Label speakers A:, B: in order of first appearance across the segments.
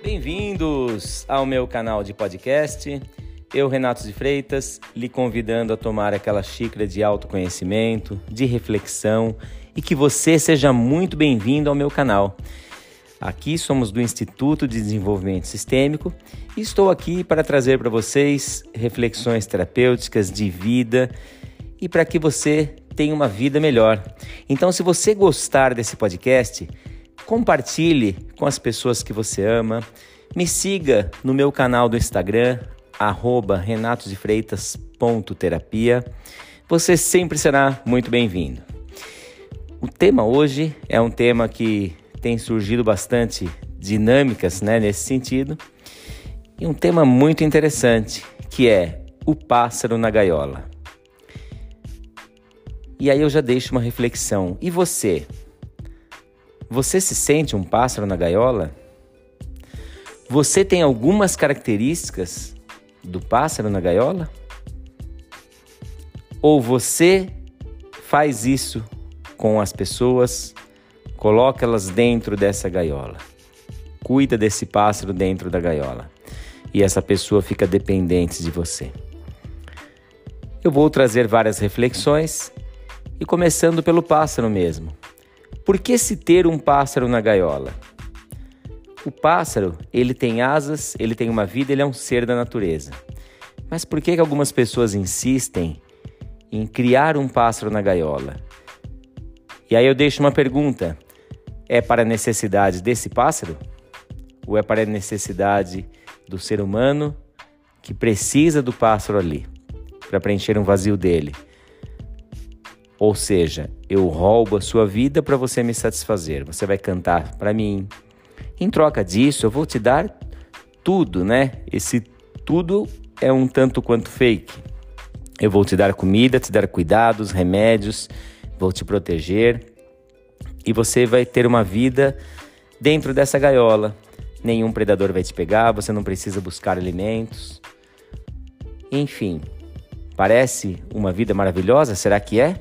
A: Bem-vindos ao meu canal de podcast. Eu, Renato de Freitas, lhe convidando a tomar aquela xícara de autoconhecimento, de reflexão e que você seja muito bem-vindo ao meu canal. Aqui somos do Instituto de Desenvolvimento Sistêmico e estou aqui para trazer para vocês reflexões terapêuticas de vida e para que você tenha uma vida melhor. Então, se você gostar desse podcast, compartilhe com as pessoas que você ama. Me siga no meu canal do Instagram, @renatodefreitas.terapia. Você sempre será muito bem-vindo. O tema hoje é um tema que tem surgido bastante dinâmicas, nesse sentido. E um tema muito interessante, que é o pássaro na gaiola. E aí eu já deixo uma reflexão. E você? Você se sente um pássaro na gaiola? Você tem algumas características do pássaro na gaiola? Ou você faz isso com as pessoas, coloca elas dentro dessa gaiola, cuida desse pássaro dentro da gaiola e essa pessoa fica dependente de você? Eu vou trazer várias reflexões e começando pelo pássaro mesmo. Por que se ter um pássaro na gaiola? O pássaro, ele tem asas, ele tem uma vida, ele é um ser da natureza. Mas por que algumas pessoas insistem em criar um pássaro na gaiola? E aí eu deixo uma pergunta. É para a necessidade desse pássaro? Ou é para a necessidade do ser humano que precisa do pássaro ali, para preencher um vazio dele? Ou seja, eu roubo a sua vida para você me satisfazer. Você vai cantar para mim. Em troca disso, eu vou te dar tudo, Esse tudo é um tanto quanto fake. Eu vou te dar comida, te dar cuidados, remédios, vou te proteger. E você vai ter uma vida dentro dessa gaiola. Nenhum predador vai te pegar, você não precisa buscar alimentos. Enfim, parece uma vida maravilhosa? Será que é?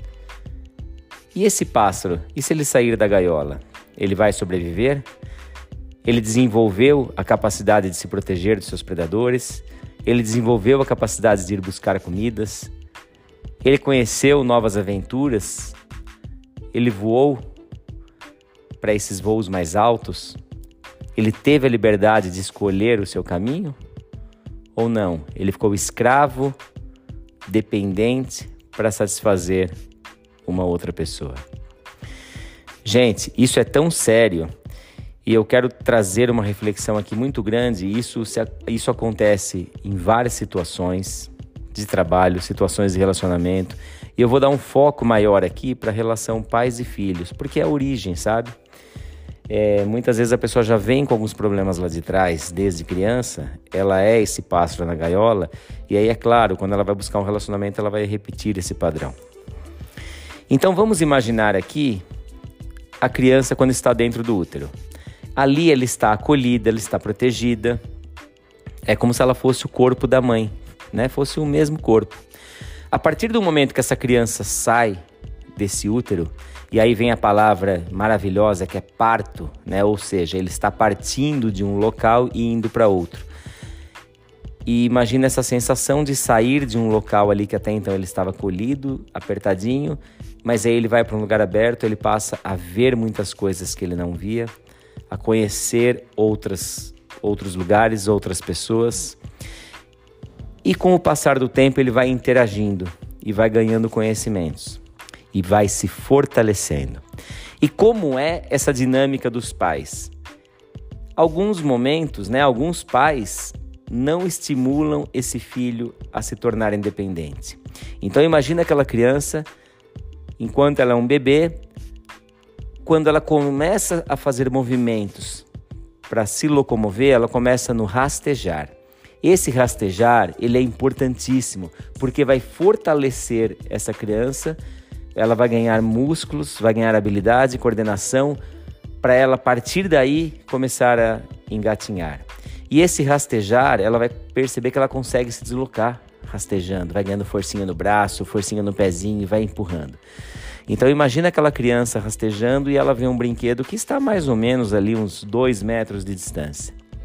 A: E esse pássaro, e se ele sair da gaiola? Ele vai sobreviver? Ele desenvolveu a capacidade de se proteger dos seus predadores? Ele desenvolveu a capacidade de ir buscar comidas? Ele conheceu novas aventuras? Ele voou para esses voos mais altos? Ele teve a liberdade de escolher o seu caminho? Ou não? Ele ficou escravo, dependente para satisfazer uma outra pessoa. Gente, isso é tão sério e eu quero trazer uma reflexão aqui muito grande. Isso acontece em várias situações de trabalho, situações de relacionamento, e eu vou dar um foco maior aqui para a relação pais e filhos, porque é a origem, sabe? Muitas vezes a pessoa já vem com alguns problemas lá de trás, desde criança, ela é esse pássaro na gaiola, e aí é claro, quando ela vai buscar um relacionamento, ela vai repetir esse padrão. Então vamos imaginar aqui a criança quando está dentro do útero. Ali ela está acolhida, ela está protegida. É como se ela fosse o corpo da mãe, Fosse o mesmo corpo. A partir do momento que essa criança sai desse útero, e aí vem a palavra maravilhosa que é parto, Ou seja, ele está partindo de um local e indo para outro. E imagina essa sensação de sair de um local ali que até então ele estava acolhido, apertadinho, mas aí ele vai para um lugar aberto, ele passa a ver muitas coisas que ele não via, a conhecer outros lugares, outras pessoas. E com o passar do tempo ele vai interagindo e vai ganhando conhecimentos e vai se fortalecendo. E como é essa dinâmica dos pais? Alguns momentos, alguns pais não estimulam esse filho a se tornar independente. Então imagina aquela criança, enquanto ela é um bebê, quando ela começa a fazer movimentos para se locomover, ela começa no rastejar. Esse rastejar, ele é importantíssimo, porque vai fortalecer essa criança, ela vai ganhar músculos, vai ganhar habilidade, coordenação, para ela, a partir daí, começar a engatinhar. E esse rastejar, ela vai perceber que ela consegue se deslocar rastejando, vai ganhando forcinha no braço, forcinha no pezinho e vai empurrando. Então imagina aquela criança rastejando e ela vê um brinquedo que está mais ou menos ali uns 2 metros de distância.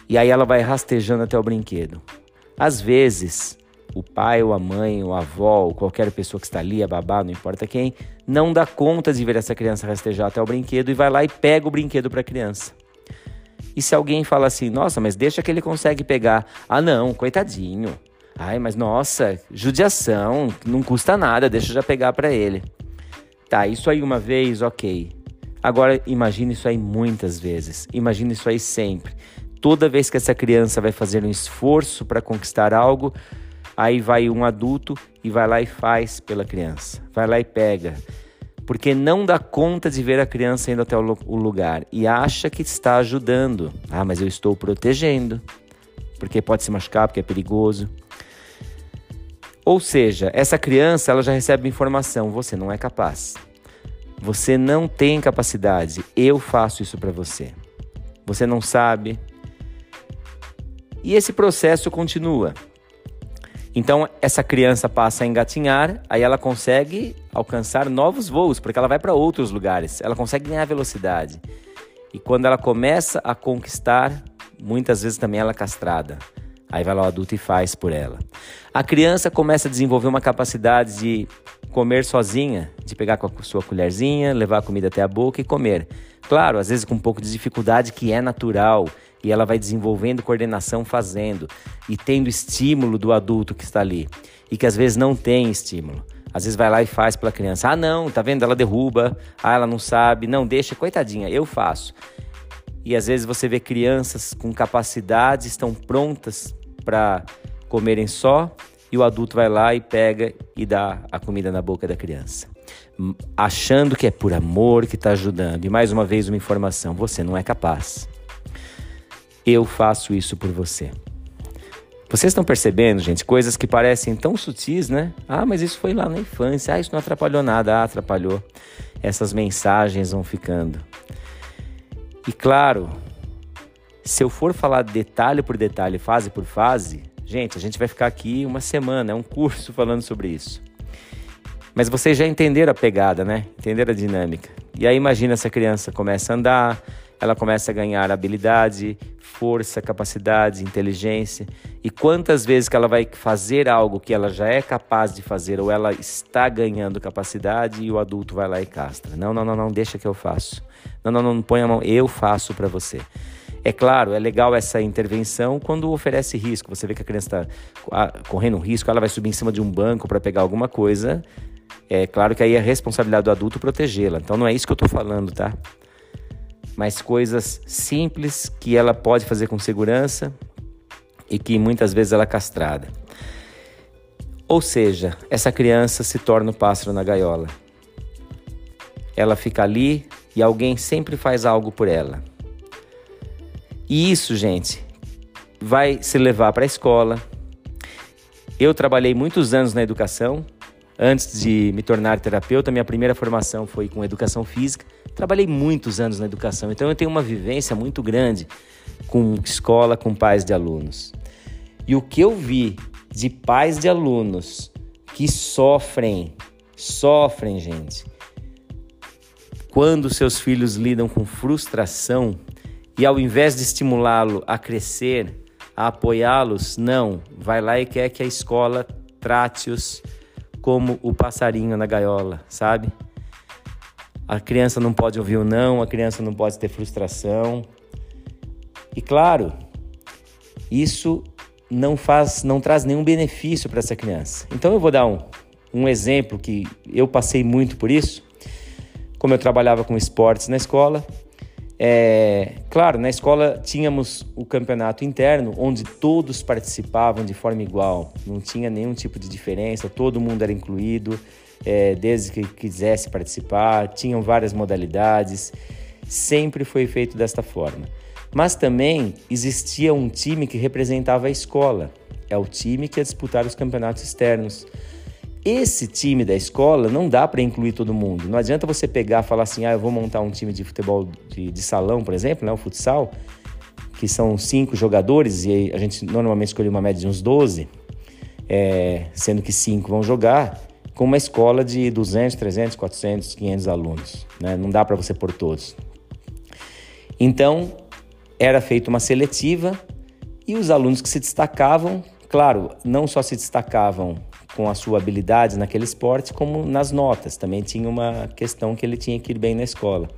A: E aí ela vai rastejando até o brinquedo. Às vezes, o pai ou a mãe ou a avó ou qualquer pessoa que está ali, a babá, não importa quem, não dá conta de ver essa criança rastejar até o brinquedo e vai lá e pega o brinquedo para a criança. E se alguém fala assim, nossa, mas deixa que ele consegue pegar. Ah, não, coitadinho. Ai, mas nossa, judiação, não custa nada, deixa eu já pegar para ele. Tá, isso aí uma vez, ok. Agora imagine isso aí muitas vezes, imagine isso aí sempre. Toda vez que essa criança vai fazer um esforço para conquistar algo, aí vai um adulto e vai lá e faz pela criança. Vai lá e pega. Porque não dá conta de ver a criança indo até o lugar e acha que está ajudando. Ah, mas eu estou protegendo. Porque pode se machucar, porque é perigoso. Ou seja, essa criança ela já recebe informação. Você não é capaz. Você não tem capacidade. Eu faço isso para você. Você não sabe. E esse processo continua. Então, essa criança passa a engatinhar, aí ela consegue alcançar novos voos, porque ela vai para outros lugares. Ela consegue ganhar velocidade. E quando ela começa a conquistar, muitas vezes também ela é castrada. Aí vai lá o adulto e faz por ela. A criança começa a desenvolver uma capacidade de comer sozinha, de pegar com a sua colherzinha, levar a comida até a boca e comer. Claro, às vezes com um pouco de dificuldade, que é natural. E ela vai desenvolvendo coordenação fazendo e tendo estímulo do adulto que está ali. E que às vezes não tem estímulo. Às vezes vai lá e faz pela criança. Ah, não, tá vendo? Ela derruba. Ah, ela não sabe. Não, deixa, coitadinha, eu faço. E às vezes você vê crianças com capacidade, estão prontas para comerem só. E o adulto vai lá e pega e dá a comida na boca da criança. Achando que é por amor que está ajudando. E mais uma vez uma informação, você não é capaz. Eu faço isso por você. Vocês estão percebendo, gente, coisas que parecem tão sutis, né? Ah, mas isso foi lá na infância. Ah, isso não atrapalhou nada. Ah, atrapalhou. Essas mensagens vão ficando. E claro, se eu for falar detalhe por detalhe, fase por fase, gente, a gente vai ficar aqui uma semana, é um curso falando sobre isso. Mas vocês já entenderam a pegada, né? Entenderam a dinâmica. E aí imagina essa criança começa a andar, ela começa a ganhar habilidade, força, capacidade, inteligência. E quantas vezes que ela vai fazer algo que ela já é capaz de fazer ou ela está ganhando capacidade e o adulto vai lá e castra. Não, deixa que eu faço. Não põe a mão, eu faço para você. É claro, é legal essa intervenção quando oferece risco. Você vê que a criança está correndo um risco, ela vai subir em cima de um banco para pegar alguma coisa. É claro que aí é responsabilidade do adulto protegê-la. Então não é isso que eu estou falando, tá? Mas coisas simples que ela pode fazer com segurança e que muitas vezes ela é castrada. Ou seja, essa criança se torna o pássaro na gaiola. Ela fica ali e alguém sempre faz algo por ela. E isso, gente, vai se levar para a escola. Eu trabalhei muitos anos na educação. Antes de me tornar terapeuta, minha primeira formação foi com educação física. Trabalhei muitos anos na educação, então eu tenho uma vivência muito grande com escola, com pais de alunos. E o que eu vi de pais de alunos que sofrem, gente, quando seus filhos lidam com frustração e ao invés de estimulá-lo a crescer, a apoiá-los, não, vai lá e quer que a escola trate-os como o passarinho na gaiola, sabe? A criança não pode ouvir o não, a criança não pode ter frustração. E claro, isso não traz nenhum benefício para essa criança. Então eu vou dar um exemplo que eu passei muito por isso. Como eu trabalhava com esportes na escola, claro, na escola tínhamos o campeonato interno, onde todos participavam de forma igual, não tinha nenhum tipo de diferença, todo mundo era incluído, desde que quisesse participar, tinham várias modalidades, sempre foi feito desta forma. Mas também existia um time que representava a escola, é o time que ia disputar os campeonatos externos. Esse time da escola não dá para incluir todo mundo. Não adianta você pegar e falar assim, eu vou montar um time de futebol de salão, por exemplo, né, o futsal, que são 5 jogadores e a gente normalmente escolhe uma média de uns 12, sendo que 5 vão jogar, com uma escola de 200, 300, 400, 500 alunos. Né? Não dá para você pôr todos. Então, era feita uma seletiva E os alunos que se destacavam, claro, não só se destacavam com a sua habilidade naquele esporte, como nas notas. Também tinha uma questão que ele tinha que ir bem na escola.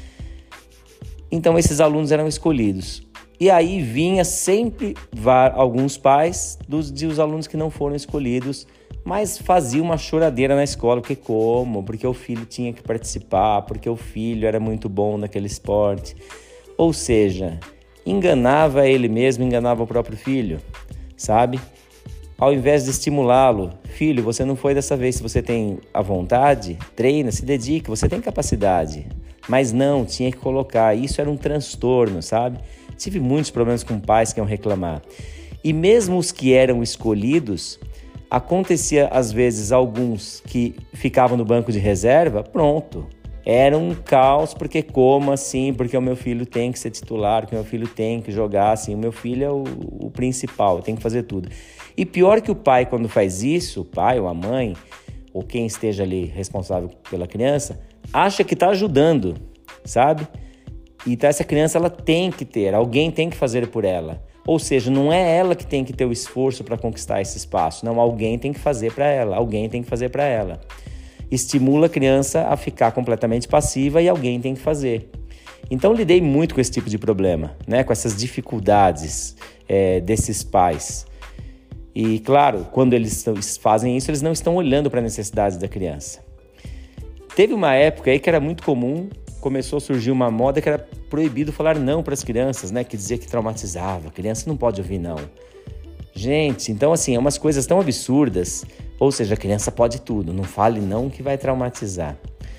A: Então esses alunos eram escolhidos. E aí vinha sempre alguns pais dos alunos que não foram escolhidos, mas fazia uma choradeira na escola. Porque como? Porque o filho tinha que participar, porque o filho era muito bom naquele esporte. Ou seja, enganava ele mesmo, enganava o próprio filho, sabe? Ao invés de estimulá-lo, filho, você não foi dessa vez, se você tem a vontade, treina, se dedique, você tem capacidade. Mas não, tinha que colocar, isso era um transtorno, sabe? Tive muitos problemas com pais que iam reclamar. E mesmo os que eram escolhidos, acontecia às vezes alguns que ficavam no banco de reserva, pronto. Era um caos, porque como assim? Porque o meu filho tem que ser titular, que o meu filho tem que jogar, assim, o meu filho é o principal, tem que fazer tudo. E pior que o pai, quando faz isso, o pai ou a mãe, ou quem esteja ali responsável pela criança, acha que está ajudando, sabe? Então essa criança, ela tem que ter, alguém tem que fazer por ela. Ou seja, não é ela que tem que ter o esforço para conquistar esse espaço, não, alguém tem que fazer para ela, alguém tem que fazer para ela. Estimula a criança a ficar completamente passiva e alguém tem que fazer. Então, lidei muito com esse tipo de problema, né? Com essas dificuldades desses pais. E, claro, quando eles fazem isso, eles não estão olhando para a necessidade da criança. Teve uma época aí que era muito comum, começou a surgir uma moda que era proibido falar não para as crianças, né? Que dizia que traumatizava, a criança não pode ouvir não. Gente, então assim, é umas coisas tão absurdas. Ou seja, a criança pode tudo, não fale não que vai traumatizar.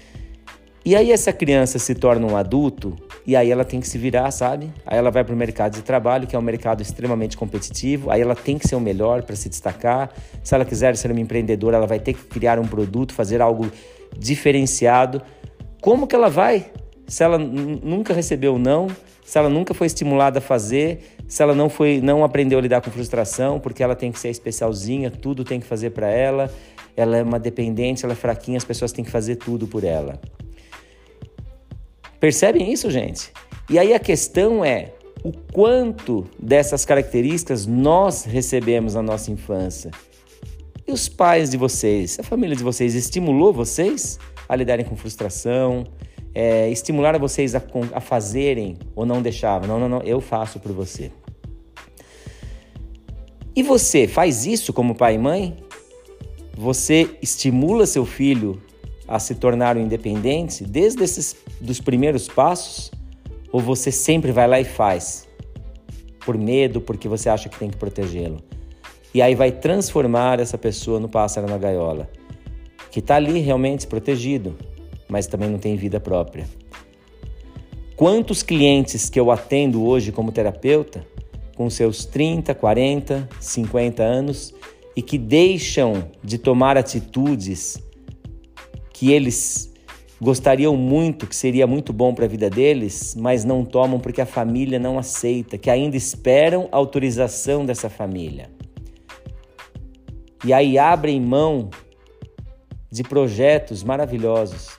A: E aí essa criança se torna um adulto e aí ela tem que se virar, sabe? Aí ela vai para o mercado de trabalho, que é um mercado extremamente competitivo, aí ela tem que ser o melhor para se destacar. Se ela quiser ser uma empreendedora, ela vai ter que criar um produto, fazer algo diferenciado. Como que ela vai? Se ela nunca recebeu não, se ela nunca foi estimulada a fazer, se ela não aprendeu a lidar com frustração, porque ela tem que ser especialzinha, tudo tem que fazer para ela, ela é uma dependente, ela é fraquinha, as pessoas têm que fazer tudo por ela. Percebem isso, gente? E aí a questão é o quanto dessas características nós recebemos na nossa infância. E os pais de vocês, a família de vocês estimulou vocês a lidarem com frustração, estimular vocês a fazerem ou não deixavam? Não, eu faço por você. E você faz isso como pai e mãe? Você estimula seu filho a se tornar um independente desde dos primeiros passos? Ou você sempre vai lá e faz? Por medo, porque você acha que tem que protegê-lo. E aí vai transformar essa pessoa no pássaro na gaiola, que está ali realmente protegido, mas também não tem vida própria. Quantos clientes que eu atendo hoje como terapeuta, com seus 30, 40, 50 anos, e que deixam de tomar atitudes que eles gostariam muito, que seria muito bom para a vida deles, mas não tomam porque a família não aceita, que ainda esperam a autorização dessa família. E aí abrem mão de projetos maravilhosos.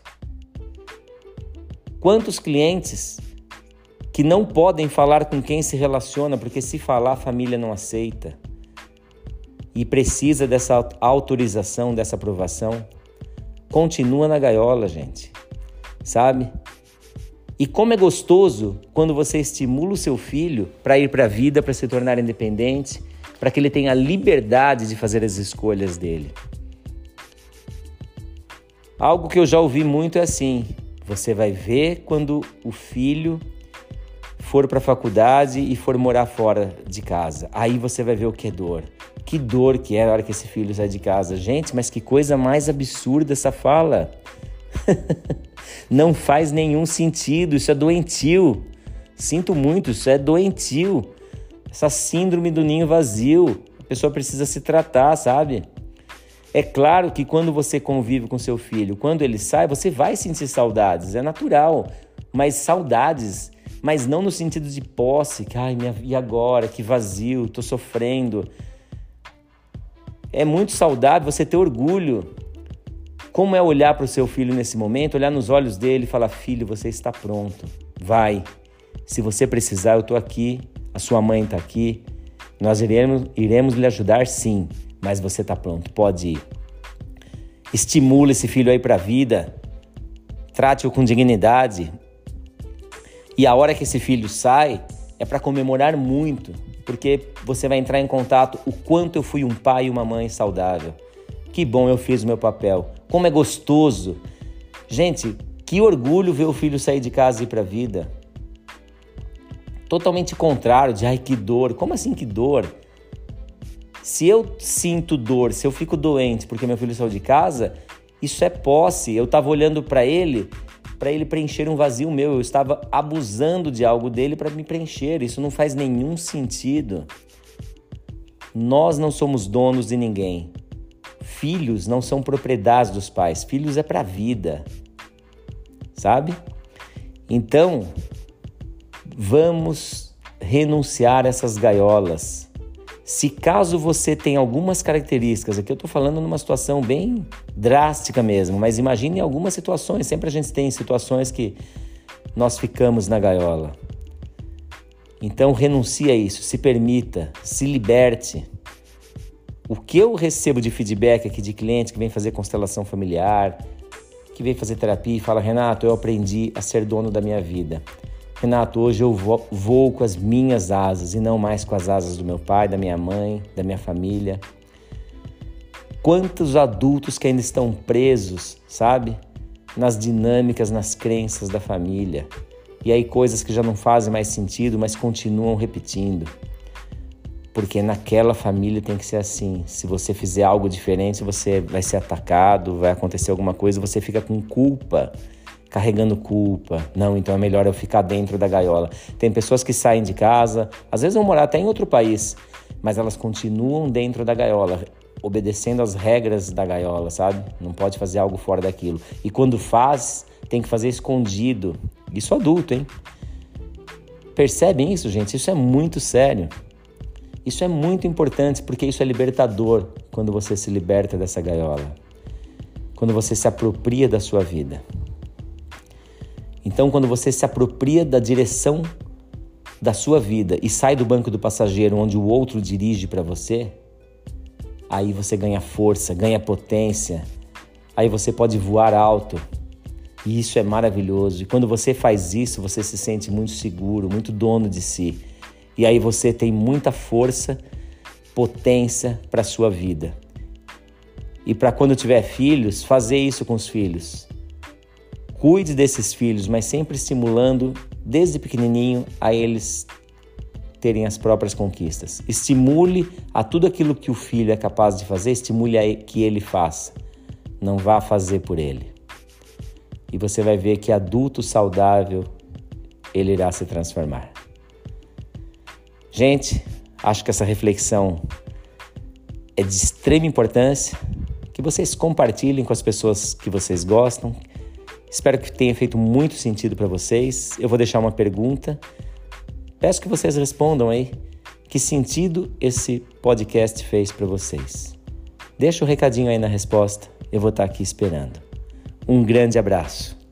A: Quantos clientes que não podem falar com quem se relaciona, porque se falar a família não aceita e precisa dessa autorização, dessa aprovação, continua na gaiola, gente, sabe? E como é gostoso quando você estimula o seu filho para ir para a vida, para se tornar independente, para que ele tenha a liberdade de fazer as escolhas dele. Algo que eu já ouvi muito é assim: você vai ver quando o filho for para a faculdade e for morar fora de casa. Aí você vai ver o que é dor. Que dor que é na hora que esse filho sai de casa. Gente, mas que coisa mais absurda essa fala. Não faz nenhum sentido, isso é doentio. Sinto muito, isso é doentio. Essa síndrome do ninho vazio. A pessoa precisa se tratar, sabe? É claro que quando você convive com seu filho, quando ele sai, você vai sentir saudades, é natural. Mas saudades, mas não no sentido de posse, que e agora? Que vazio, tô sofrendo. É muito saudável você ter orgulho. Como é olhar para o seu filho nesse momento, olhar nos olhos dele e falar: filho, você está pronto, vai. Se você precisar, eu estou aqui, a sua mãe está aqui. Nós iremos lhe ajudar sim, mas você está pronto, pode ir. Estimule esse filho aí para a vida, trate-o com dignidade. E a hora que esse filho sai, é para comemorar muito, porque você vai entrar em contato o quanto eu fui um pai e uma mãe saudável. Que bom, eu fiz o meu papel. Como é gostoso. Gente, que orgulho ver o filho sair de casa e ir para a vida. Totalmente contrário de, ai, que dor. Como assim que dor? Se eu sinto dor, se eu fico doente porque meu filho saiu de casa, isso é posse. Eu estava olhando para ele preencher um vazio meu. Eu estava abusando de algo dele para me preencher. Isso não faz nenhum sentido. Nós não somos donos de ninguém. Filhos não são propriedades dos pais. Filhos é para a vida. Sabe? Então, vamos renunciar a essas gaiolas. Se caso você tem algumas características, aqui eu estou falando numa situação bem drástica mesmo, mas imagine algumas situações, sempre a gente tem situações que nós ficamos na gaiola. Então renuncie a isso, se permita, se liberte. O que eu recebo de feedback aqui de clientes que vem fazer constelação familiar, que vem fazer terapia e fala, Renato, eu aprendi a ser dono da minha vida. Renato, hoje eu vou com as minhas asas e não mais com as asas do meu pai, da minha mãe, da minha família. Quantos adultos que ainda estão presos, sabe? Nas dinâmicas, nas crenças da família. E aí coisas que já não fazem mais sentido, mas continuam repetindo. Porque naquela família tem que ser assim. Se você fizer algo diferente, você vai ser atacado, vai acontecer alguma coisa, você fica com culpa. Carregando culpa. Não, então é melhor eu ficar dentro da gaiola. Tem pessoas que saem de casa, às vezes vão morar até em outro país, mas elas continuam dentro da gaiola, obedecendo às regras da gaiola, sabe? Não pode fazer algo fora daquilo. E quando faz, tem que fazer escondido. Isso adulto, hein? Percebem isso, gente? Isso é muito sério. Isso é muito importante, porque isso é libertador quando você se liberta dessa gaiola. Quando você se apropria da sua vida. Então, quando você se apropria da direção da sua vida e sai do banco do passageiro onde o outro dirige para você, aí você ganha força, ganha potência, aí você pode voar alto. E isso é maravilhoso. E quando você faz isso, você se sente muito seguro, muito dono de si. E aí você tem muita força, potência para a sua vida. E para quando tiver filhos, fazer isso com os filhos. Cuide desses filhos, mas sempre estimulando, desde pequenininho, a eles terem as próprias conquistas. Estimule a tudo aquilo que o filho é capaz de fazer, estimule a que ele faça. Não vá fazer por ele. E você vai ver que adulto saudável, ele irá se transformar. Gente, acho que essa reflexão é de extrema importância, que vocês compartilhem com as pessoas que vocês gostam. Espero que tenha feito muito sentido para vocês. Eu vou deixar uma pergunta. Peço que vocês respondam aí. Que sentido esse podcast fez para vocês? Deixa o recadinho aí na resposta. Eu vou estar aqui esperando. Um grande abraço.